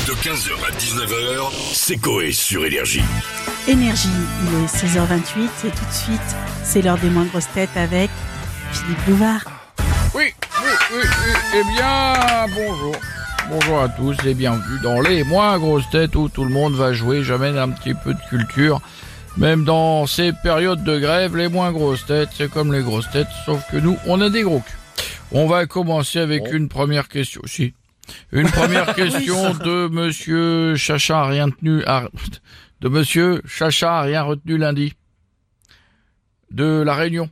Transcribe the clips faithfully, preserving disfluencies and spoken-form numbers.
De quinze heures à dix-neuf heures, c'est Coé sur Énergie. Énergie, il est seize heures vingt-huit et tout de suite, c'est l'heure des moins grosses têtes avec Philippe Bouvard. Oui, oui, oui, oui, eh bien, bonjour. Bonjour à tous et bienvenue dans les moins grosses têtes où tout le monde va jouer. J'amène un petit peu de culture. Même dans ces périodes de grève, les moins grosses têtes, c'est comme les grosses têtes, sauf que nous, on a des gros culs. On va commencer avec bon. une première question. Si. Une première question de monsieur Chacha, rien tenu, à... de monsieur Chacha, rien retenu lundi. De la Réunion.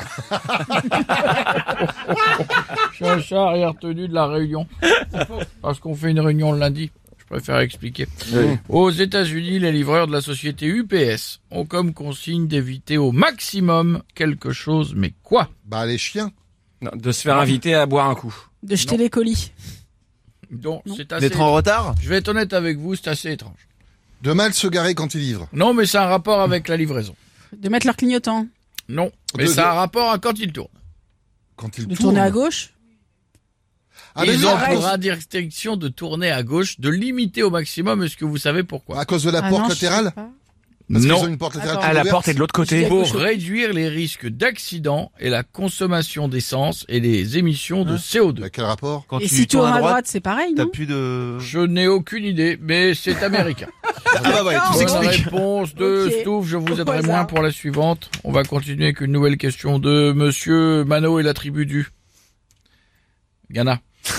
Chacha, rien retenu de la Réunion. Parce qu'on fait une réunion le lundi. Je préfère expliquer. Oui. Aux États-Unis, les livreurs de la société U P S ont comme consigne d'éviter au maximum quelque chose, mais quoi? Bah, les chiens. Non, de se faire inviter à boire un coup. De jeter non. les colis. Donc, non. c'est assez... D'être en retard? Je vais être honnête avec vous, c'est assez étrange. De mal se garer quand ils livrent. Non, mais c'est un rapport avec la livraison. De mettre leur clignotant. Non, mais de, ça a de... un rapport à quand ils tournent. Quand ils de tournent. tourner à gauche. Ah, ils mais ont arrête. pour interdiction de tourner à gauche, de limiter au maximum. Est-ce que vous savez pourquoi? À cause de la ah porte non, latérale? Non. Parce qu'ils ont une porte latérale. Attends. Ah, la porte est de l'autre côté. Pour réduire les risques d'accident et la consommation d'essence et les émissions de Hein C O deux. Bah, quel rapport? Quand Et tu si tu tournes tournes à à droite, droite, c'est pareil, t'as non? plus de... Je n'ai aucune idée, mais c'est américain. Ah bah ouais, tout Bonne s'explique. réponse de Ok. Stouff, je vous Au aiderai hasard. moins pour la suivante. On va continuer avec une nouvelle question de monsieur Mano et la tribu du Ghana.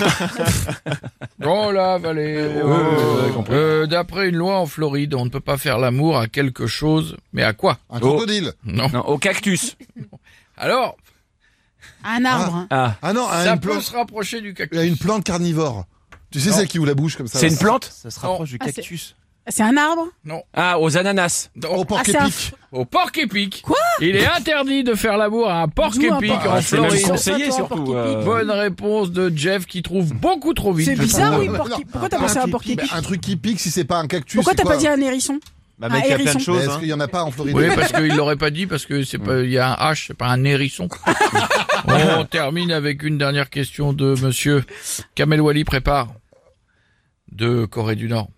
Oh la vallée. ouais, ouais, ouais, compris. Euh, d'après une loi en Floride, on ne peut pas faire l'amour à quelque chose, mais à quoi? Un crocodile. Non. Non, au cactus. Alors, Un arbre. Ah, Ah non, à ça une, peut plante... se rapprocher du cactus. à une plante carnivore. Tu sais, Non. celle qui ouvre la bouche comme ça. c'est là. une plante? Ça se rapproche du Ah, c'est- cactus. C'est un arbre. Ah, aux ananas. Donc, Au porc Ah, c'est un épic. au porc épic. Quoi? Il est interdit de faire l'amour à un porc Dis-moi un épic porc- en Ah, c'est même Floride. conseillé Toi, surtout. porc épic. euh. Bonne réponse de Jeff qui trouve beaucoup trop vite. C'est je bizarre, trouve. oui. Non, porc- non, Pourquoi t'as un pensé à un truc porc qui- épic? bah, un truc qui pique, si c'est pas un cactus. Pourquoi c'est t'as quoi pas dit un hérisson? Bah Un mec, il y a plein hérisson. de choses. Mais Est-ce Hein. qu'il y en a pas en Floride? Oui, parce qu'il l'aurait pas dit, parce que c'est pas, il y a un H, c'est pas un hérisson. On termine avec une dernière question de monsieur Kamel Wally prépare. De Corée du Nord.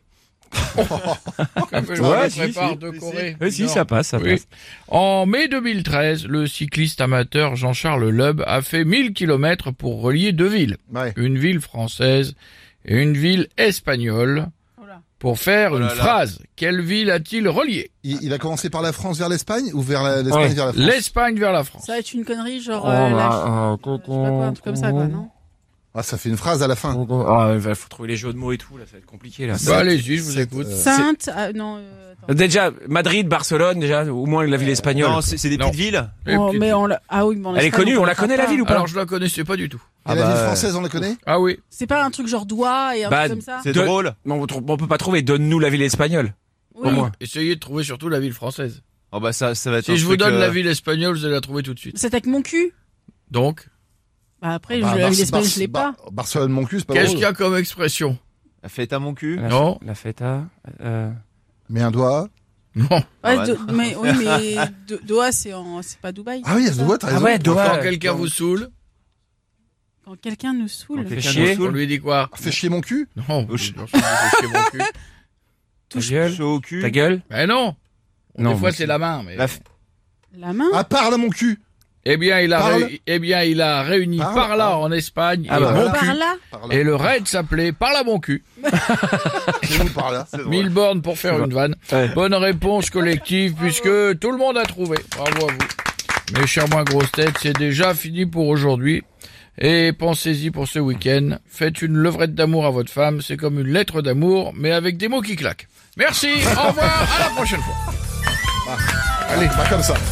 Kamel Ouais, Wally si, prépare si. de Si, Corée. Oui, du si, Nord. ça passe, ça Oui. passe. En mai deux mille treize, le cycliste amateur Jean-Charles Loeb a fait mille kilomètres pour relier deux villes. Ouais. Une ville française et une ville espagnole. Oh là. Pour faire Oh là une là. phrase, quelle ville a-t-il relié? Il, il a commencé par la France vers l'Espagne ou vers la- l'Espagne Ouais. vers la France? L'Espagne vers la France. Ça va être une connerie, genre. Oh, euh, bah, la- euh, je sais pas quoi, un truc comme ça, quoi, non? Ah, ça fait une phrase à la fin. Ah, il faut trouver les jeux de mots et tout, là, ça va être compliqué, là. Bah allez-y, je vous C'est- écoute. euh, Sainte. Ah, non. euh, attends. Déjà, Madrid, Barcelone, déjà, au moins la ville espagnole. Non, c'est c'est des Non. petites villes. Et Oh, puis- mais on l'a- ah oui, mais en Elle est Espagne, connue, on la connaîtra connaît la pas. ville ou pas? Alors je la connaissais pas du tout. Et Ah la bah, ville euh, française, on la connaît? Ah oui. C'est pas un truc genre doigt et un Bah, truc comme ça? C'est De- drôle. Non, on, trou- on peut pas trouver, donne-nous la ville espagnole. Oui. Au moins. Essayez de trouver surtout la ville française. Oh bah ça, ça va être. Si un je vous truc, donne euh, la ville espagnole, vous allez la trouver tout de suite. C'est avec mon cul? Donc, Bah après, Bah, je, la Bar- ville espagnole, Bar- je l'ai pas. Bar- Barcelone, mon cul, c'est pas qu'est-ce drôle. qu'il y a comme expression? La fête à mon cul. La, Non. La feta. Euh... Mais un doigt. Non. Ouais, Ah bah, Do- mais, oui, mais Do- Doha, c'est en, c'est pas Dubaï. Ah oui, il y a ce doigt, t'as Ah raison. ouais, Doha. Quand quelqu'un vous saule, Quand quelqu'un nous saoule, Quand Fait quelqu'un chier. nous on saoule. lui dit quoi? Fais chier mon cul? Non, Touche. bien sûr, vous chez mon cul. Ta gueule. Chaud au cul. Ta gueule. Ben non. Non, Des fois mais c'est la main, mais. La f- la main. Ah, parle à mon cul! Eh bien, il a, Parle. réu- eh bien, il a réuni Parle. par là en Espagne Ah et bah mon voilà. cul. Par là. Par là. Et le raid s'appelait Par là mon cul. C'est nous par là. C'est drôle. Mille bornes pour faire une vanne. Ouais. Bonne réponse collective puisque tout le monde a trouvé. Bravo à vous. Mes chers moins grosses têtes, c'est déjà fini pour aujourd'hui. Et pensez-y pour ce week-end. Faites une levrette d'amour à votre femme. C'est comme une lettre d'amour, mais avec des mots qui claquent. Merci. Au revoir. À la prochaine fois. Allez, pas comme ça.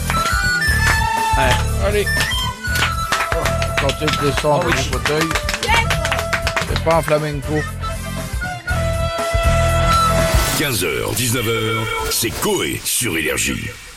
Allez. Tentez de descendre du fauteuil. C'est pas un flamenco. quinze heures, dix-neuf heures, c'est Coé sur Énergie.